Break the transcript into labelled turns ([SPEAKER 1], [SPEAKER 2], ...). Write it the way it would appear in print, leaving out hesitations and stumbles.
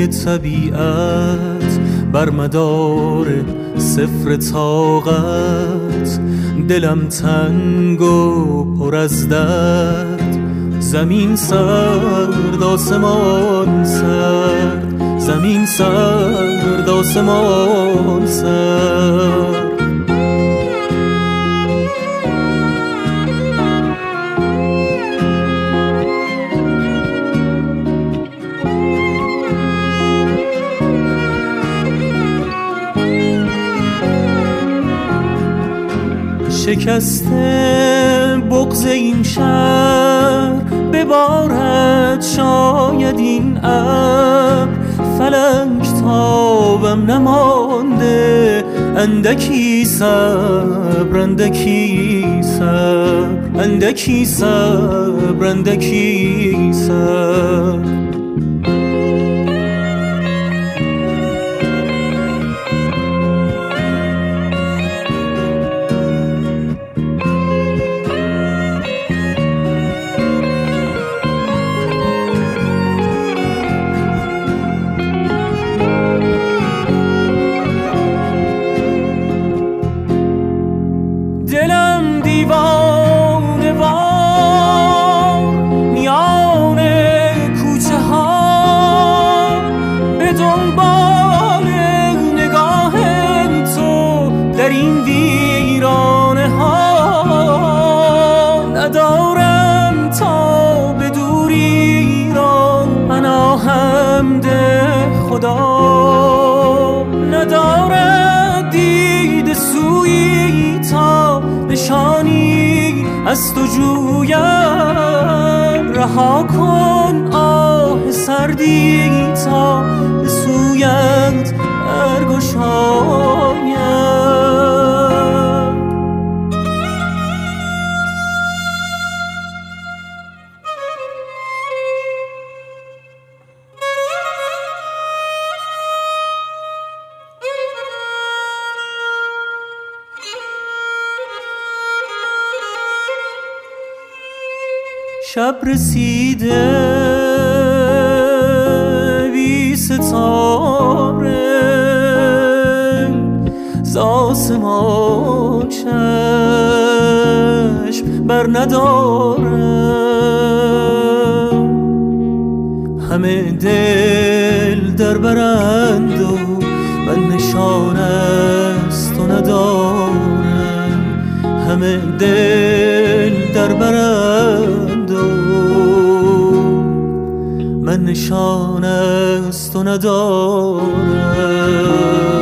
[SPEAKER 1] های طبیعت بر مدار صفر طاقت، دلم تنگ و پر از درد. زمین سرد آسمان سرد، زمین سرد آسمان سرد. شکسته بغض این شهر ببارد شاید این ابر، فلک تابم نمانده، اندکی صبر اندکی صبر، اندکی صبر اندکی صبر. دلم دیوانه وار میان کوچه ها، به دنبال نگاه تو در این ویرانه ها. ندارم تا به دوری را پناهم ده خدا، ندارد دید سویی تا نشانی از تو جویم. رها کن آه سردی تا به سویت برگشایم. شب رسیده بی ستاره، ز آسمان چشم بر ندارم. همه دل در برند و من نشان از تو ندارم. همه دل در برند من نشان از تو ندارم.